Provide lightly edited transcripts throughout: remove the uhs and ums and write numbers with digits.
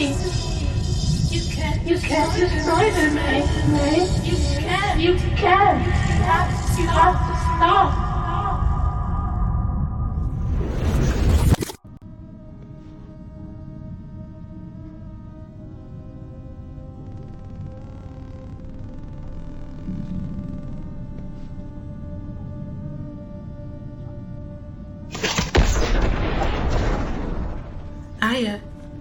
You can't destroy them, May. You can't. You have to stop. Hiya.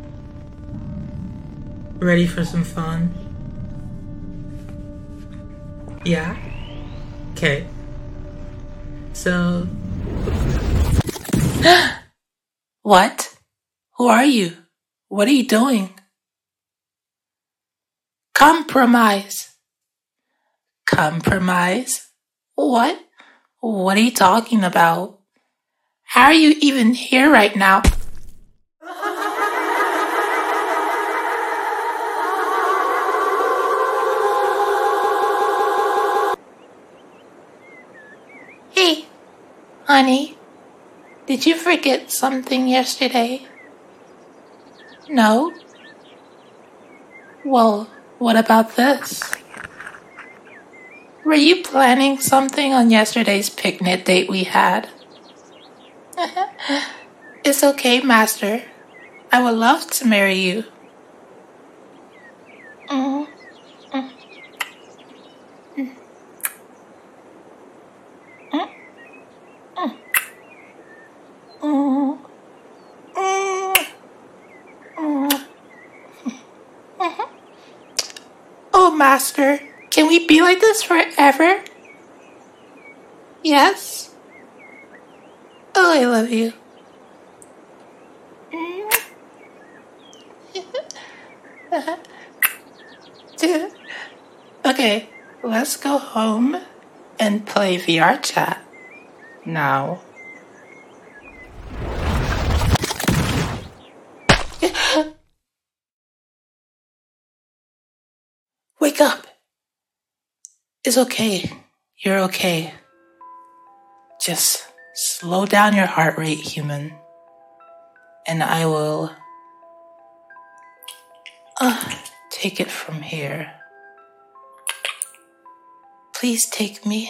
Ready for some fun? Yeah? Okay. So... What? Who are you? What are you doing? Compromise. Compromise? What? What are you talking about? How are you even here right now? Hey, honey, did you forget something yesterday? No? Well, what about this? Were you planning something on yesterday's picnic date we had? It's okay, Master. I would love to marry you. Mm. Mm. Mm. Mm. Mm. Mm. Mm. Oh, Master, can we be like this forever? Yes? Oh, I love you. Okay, let's go home and play VR chat now. Wake up. It's okay. You're okay. Just slow down your heart rate, human. And I will take it from here. Please take me.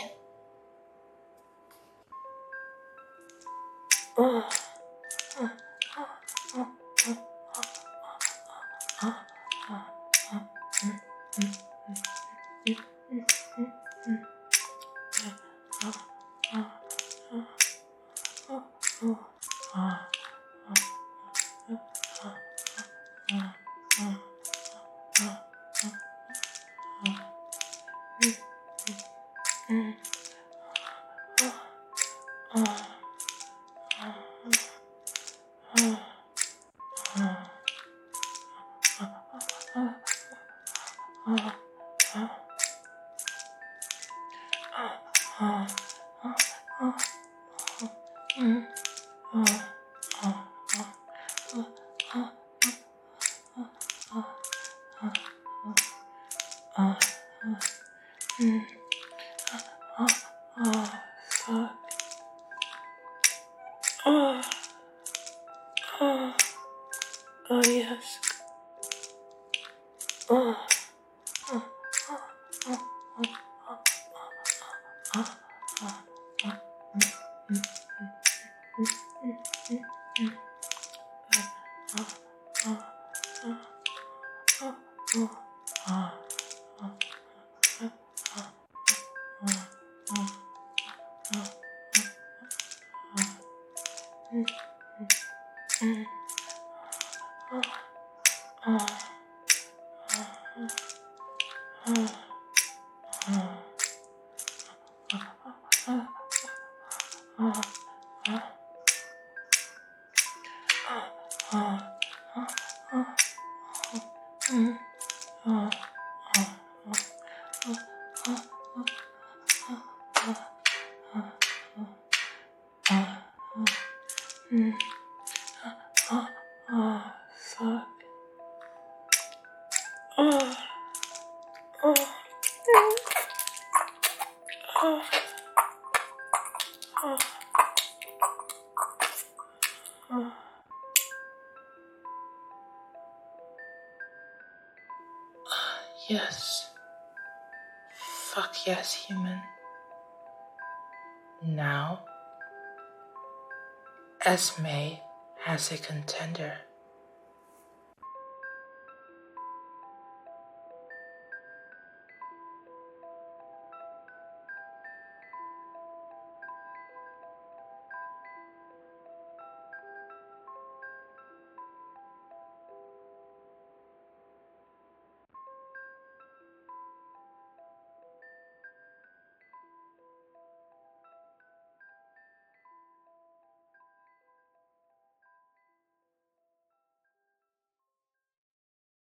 Oh, yes. Yes. Fuck yes, human. Now, Esme has a contender.